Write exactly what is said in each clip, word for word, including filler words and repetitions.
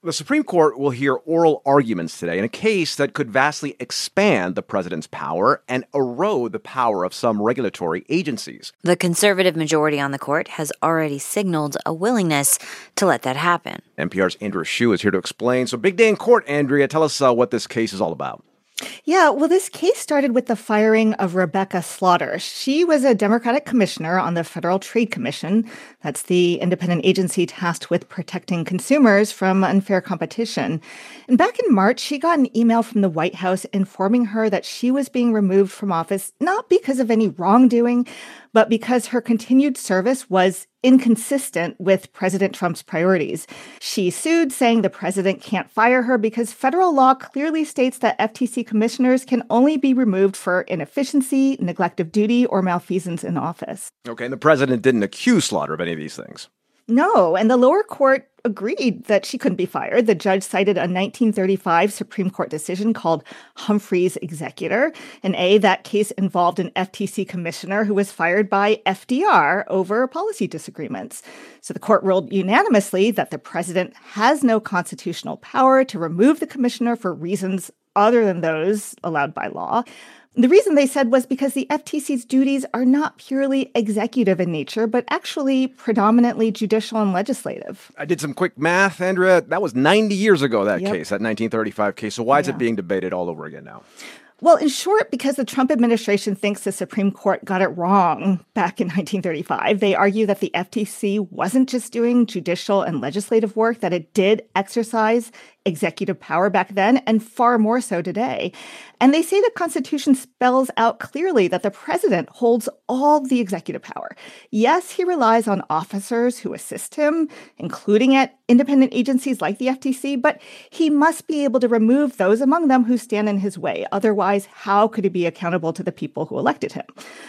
The Supreme Court will hear oral arguments today in a case that could vastly expand the president's power and erode the power of some regulatory agencies. The conservative majority on the court has already signaled a willingness to let that happen. N P R's Andrea Hsu is here to explain. So big day in court, Andrea. Tell us uh, what this case is all about. Yeah, well, this case started with the firing of Rebecca Slaughter. She was a Democratic commissioner on the Federal Trade Commission. That's the independent agency tasked with protecting consumers from unfair competition. And back in March, she got an email from the White House informing her that she was being removed from office, not because of any wrongdoing, but because her continued service was inconsistent with President Trump's priorities. She sued, saying the president can't fire her because federal law clearly states that F T C commissioners can only be removed for inefficiency, neglect of duty, or malfeasance in office. Okay, and the president didn't accuse Slaughter of any of these things. No, and the lower court agreed that she couldn't be fired. The judge cited a nineteen thirty-five Supreme Court decision called Humphrey's Executor. And A, that case involved an F T C commissioner who was fired by F D R over policy disagreements. So the court ruled unanimously that the president has no constitutional power to remove the commissioner for reasons other than those allowed by law. The reason they said was because the F T C's duties are not purely executive in nature, but actually predominantly judicial and legislative. I did some quick math, Andrea. That was ninety years ago, that Yep. case, that nineteen thirty-five case. So why is Yeah. it being debated all over again now? Well, in short, because the Trump administration thinks the Supreme Court got it wrong back in nineteen thirty-five, they argue that the F T C wasn't just doing judicial and legislative work, that it did exercise executive power back then, and far more so today. And they say the Constitution spells out clearly that the president holds all the executive power. Yes, he relies on officers who assist him, including at independent agencies like the F T C, but he must be able to remove those among them who stand in his way. Otherwise, how could he be accountable to the people who elected him?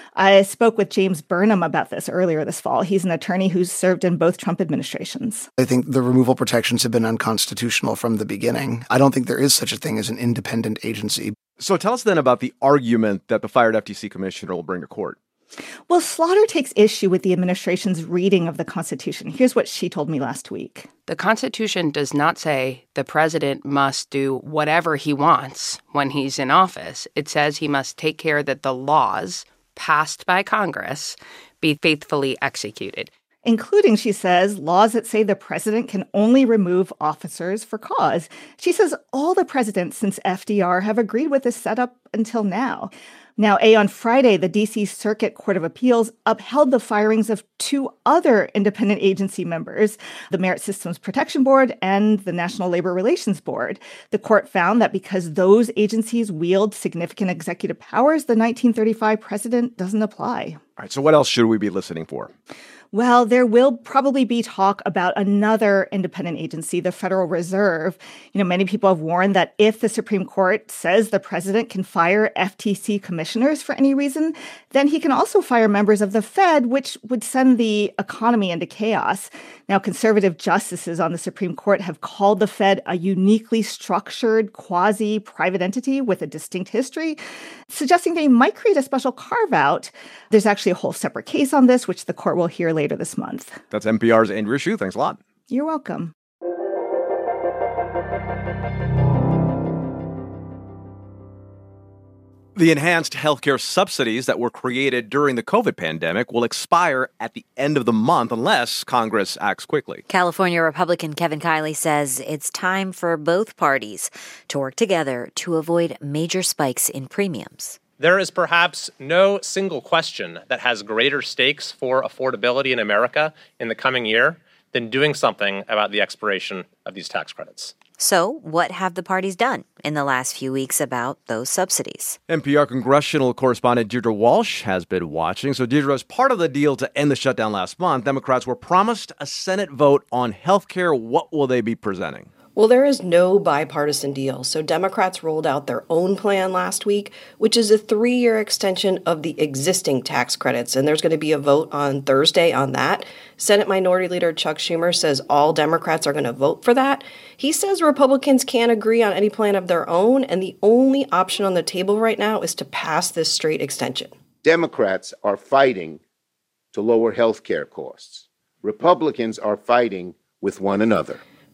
I spoke with James Burnham about this earlier this fall. He's an attorney who's served in both Trump administrations. I think the removal protections have been unconstitutional from the beginning. I don't think there is such a thing as an independent agency. So tell us then about the argument that the fired F T C commissioner will bring to court. Well, Slaughter takes issue with the administration's reading of the Constitution. Here's what she told me last week. The Constitution does not say the president must do whatever he wants when he's in office. It says he must take care that the laws passed by Congress be faithfully executed. Including, she says, laws that say the president can only remove officers for cause. She says all the presidents since F D R have agreed with this setup until now. Now, A, on Friday, the D C Circuit Court of Appeals upheld the firings of two other independent agency members, the Merit Systems Protection Board and the National Labor Relations Board. The court found that because those agencies wield significant executive powers, the nineteen thirty-five precedent doesn't apply. All right, so what else should we be listening for? Well, there will probably be talk about another independent agency, the Federal Reserve. You know, many people have warned that if the Supreme Court says the president can fire F T C commissioners for any reason, then he can also fire members of the Fed, which would send the economy into chaos. Now, conservative justices on the Supreme Court have called the Fed a uniquely structured quasi-private entity with a distinct history, suggesting they might create a special carve-out. There's actually a whole separate case on this, which the court will hear later this month. That's N P R's Andrea Hsu. Thanks a lot. You're welcome. The enhanced healthcare subsidies that were created during the COVID pandemic will expire at the end of the month unless Congress acts quickly. California Republican Kevin Kiley says it's time for both parties to work together to avoid major spikes in premiums. There is perhaps no single question that has greater stakes for affordability in America in the coming year than doing something about the expiration of these tax credits. So, what have the parties done in the last few weeks about those subsidies? N P R congressional correspondent Deirdre Walsh has been watching. So, Deirdre, as part of the deal to end the shutdown last month, Democrats were promised a Senate vote on health care. What will they be presenting? Well, there is no bipartisan deal, so Democrats rolled out their own plan last week, which is a three-year extension of the existing tax credits, and there's going to be a vote on Thursday on that. Senate Minority Leader Chuck Schumer says all Democrats are going to vote for that. He says Republicans can't agree on any plan of their own, and the only option on the table right now is to pass this straight extension. Democrats are fighting to lower health care costs. Republicans are fighting with one another.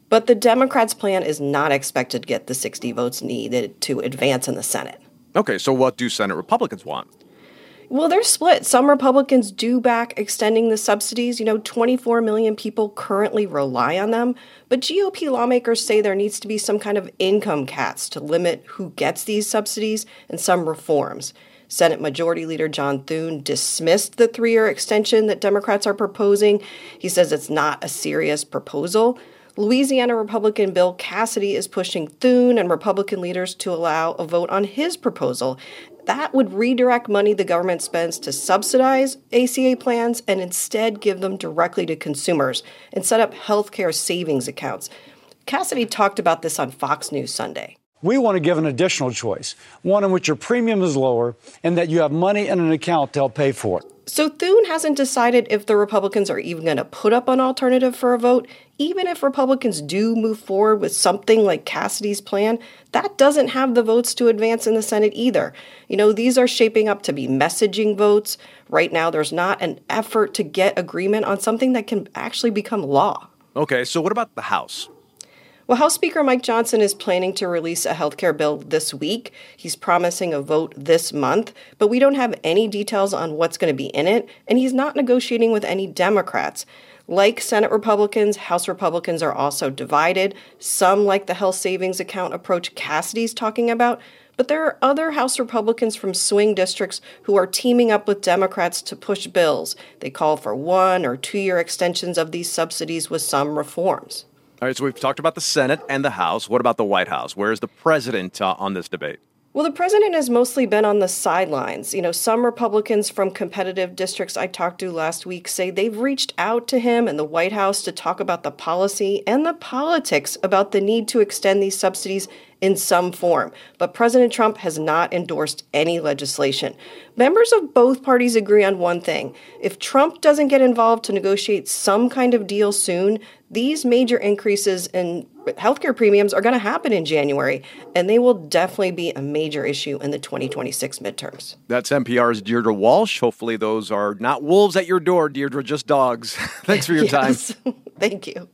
But the Democrats' plan is not expected to get the sixty votes needed to advance in the Senate. Okay, so what do Senate Republicans want? Well, they're split. Some Republicans do back extending the subsidies. You know, twenty-four million people currently rely on them. But G O P lawmakers say there needs to be some kind of income caps to limit who gets these subsidies and some reforms. Senate Majority Leader John Thune dismissed the three-year extension that Democrats are proposing. He says it's not a serious proposal. Louisiana Republican Bill Cassidy is pushing Thune and Republican leaders to allow a vote on his proposal. That would redirect money the government spends to subsidize A C A plans and instead give them directly to consumers and set up healthcare savings accounts. Cassidy talked about this on Fox News Sunday. We want to give an additional choice, one in which your premium is lower and that you have money in an account to help pay for it. So Thune hasn't decided if the Republicans are even going to put up an alternative for a vote. Even if Republicans do move forward with something like Cassidy's plan, that doesn't have the votes to advance in the Senate either. You know, these are shaping up to be messaging votes. Right now, there's not an effort to get agreement on something that can actually become law. Okay, so what about the House? Well, House Speaker Mike Johnson is planning to release a health care bill this week. He's promising a vote this month, but we don't have any details on what's going to be in it, and he's not negotiating with any Democrats. Like Senate Republicans, House Republicans are also divided. Some like the health savings account approach Cassidy's talking about, but there are other House Republicans from swing districts who are teaming up with Democrats to push bills. They call for one- or two-year extensions of these subsidies with some reforms. All right, so we've talked about the Senate and the House. What about the White House? Where is the president uh, on this debate? Well, the president has mostly been on the sidelines. You know, some Republicans from competitive districts I talked to last week say they've reached out to him and the White House to talk about the policy and the politics about the need to extend these subsidies in some form. But President Trump has not endorsed any legislation. Members of both parties agree on one thing. If Trump doesn't get involved to negotiate some kind of deal soon, these major increases in healthcare premiums are going to happen in January, and they will definitely be a major issue in the twenty twenty-six midterms. That's N P R's Deirdre Walsh. Hopefully those are not wolves at your door, Deirdre, just dogs. Thanks for your yes. time. Thank you.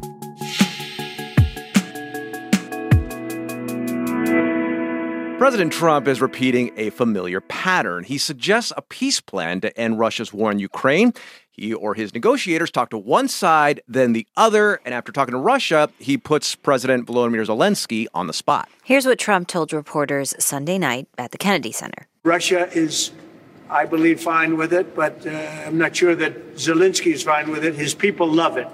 President Trump is repeating a familiar pattern. He suggests a peace plan to end Russia's war in Ukraine. He or his negotiators talk to one side, then the other, and after talking to Russia, he puts President Volodymyr Zelensky on the spot. Here's what Trump told reporters Sunday night at the Kennedy Center. Russia is, I believe, fine with it, but uh, I'm not sure that Zelensky is fine with it. His people love it,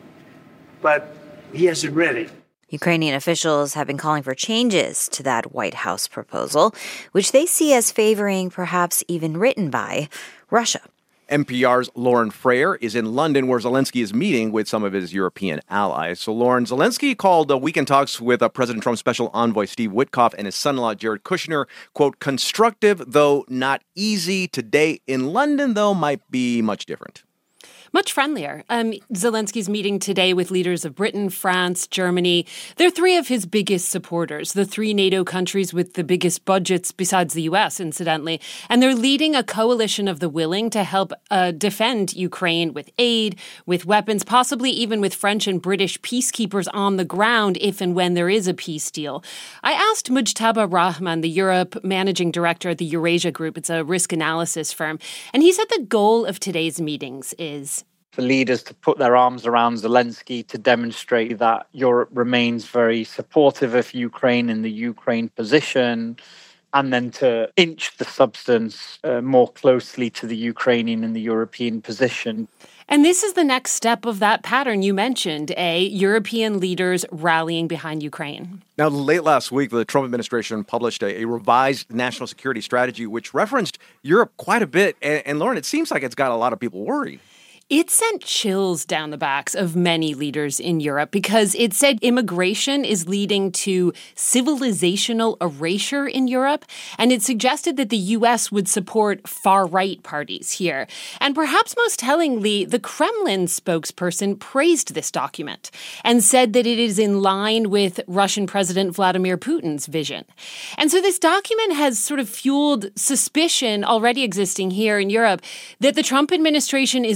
but he hasn't read it. Ukrainian officials have been calling for changes to that White House proposal, which they see as favoring, perhaps even written by, Russia. N P R's Lauren Frayer is in London, where Zelensky is meeting with some of his European allies. So, Lauren, Zelensky called uh, weekend talks with uh, President Trump's special envoy Steve Witkoff and his son-in-law Jared Kushner, quote, constructive, though not easy. Today in London, though, might be much different. Much friendlier. Um, Zelensky's meeting today with leaders of Britain, France, Germany. They're three of his biggest supporters, the three NATO countries with the biggest budgets besides the U S, incidentally. And they're leading a coalition of the willing to help uh, defend Ukraine with aid, with weapons, possibly even with French and British peacekeepers on the ground if and when there is a peace deal. I asked Mujtaba Rahman, the Europe managing director at the Eurasia Group, it's a risk analysis firm, and he said the goal of today's meetings is for leaders to put their arms around Zelensky to demonstrate that Europe remains very supportive of Ukraine in the Ukraine position, and then to inch the substance uh, more closely to the Ukrainian and the European position. And this is the next step of that pattern you mentioned, A, European leaders rallying behind Ukraine. Now, late last week, the Trump administration published a, a revised national security strategy, which referenced Europe quite a bit. And, and Lauren, it seems like it's got a lot of people worried. It sent chills down the backs of many leaders in Europe because it said immigration is leading to civilizational erasure in Europe, and it suggested that the U S would support far-right parties here. And perhaps most tellingly, the Kremlin spokesperson praised this document and said that it is in line with Russian President Vladimir Putin's vision. And so this document has sort of fueled suspicion already existing here in Europe that the Trump administration is more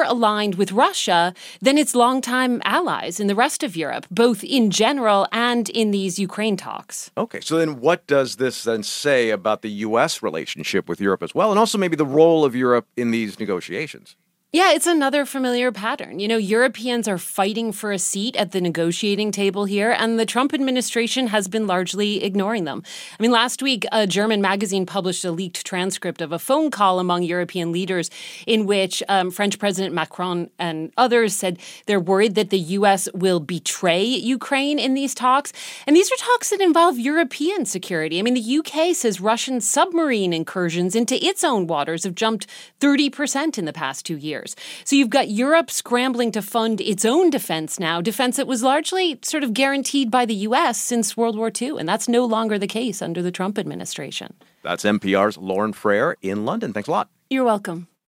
more aligned with Russia than its longtime allies in the rest of Europe, both in general and in these Ukraine talks. Okay, so then what does this then say about the U S relationship with Europe as well, and also maybe the role of Europe in these negotiations? Yeah, it's another familiar pattern. You know, Europeans are fighting for a seat at the negotiating table here, and the Trump administration has been largely ignoring them. I mean, last week, a German magazine published a leaked transcript of a phone call among European leaders in which um, French President Macron and others said they're worried that the U S will betray Ukraine in these talks. And these are talks that involve European security. I mean, the U K says Russian submarine incursions into its own waters have jumped thirty percent in the past two years. So you've got Europe scrambling to fund its own defense now, defense that was largely sort of guaranteed by the U S since World War Two. And that's no longer the case under the Trump administration. That's N P R's Lauren Frayer in London. Thanks a lot. You're welcome.